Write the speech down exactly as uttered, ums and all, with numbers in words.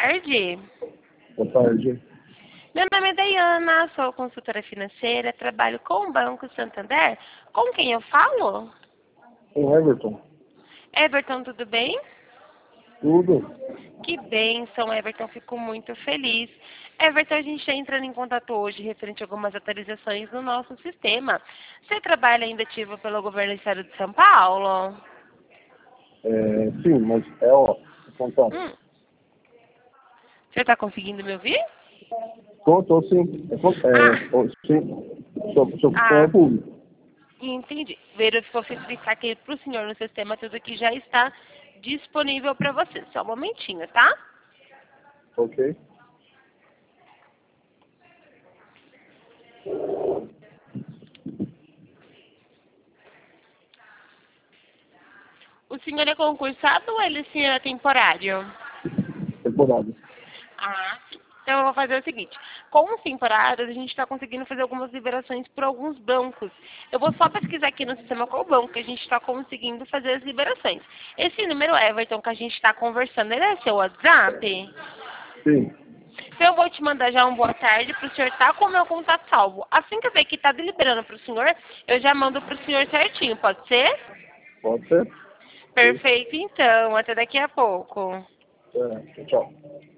tarde. Boa tarde. Meu nome é Dayana, sou consultora financeira, trabalho com o Banco Santander. Com quem eu falo? Com Everton. Everton, tudo bem? Tudo. Que bênção, Everton, fico muito feliz. Everton, a gente está entrando em contato hoje referente a algumas atualizações no nosso sistema. Você trabalha ainda ativo pelo governo do estado de São Paulo? É, sim, mas é ó, contato. Hum. Você está conseguindo me ouvir? Tô, tô sim. É, con- é, Ah, ó, sim. Sou, sou ah, funcionário público. entendi. Verificou explicar aqui para o senhor no sistema, tudo aqui já está disponível para você. Só um momentinho, tá? Ok? O senhor é concursado ou ele sim é temporário? Temporada. Ah, sim. Então eu vou fazer o seguinte, com os temporários a gente está conseguindo fazer algumas liberações por alguns bancos. Eu vou só pesquisar aqui no sistema qual banco que a gente está conseguindo fazer as liberações. Esse número Everton que a gente está conversando, ele é seu WhatsApp? Sim. Então eu vou te mandar já um boa tarde para o senhor estar com o meu contato salvo. Assim que eu ver que está deliberando para o senhor, eu já mando para o senhor certinho, pode ser? Pode ser? Sim. Perfeito, então. Até daqui a pouco. É, tchau.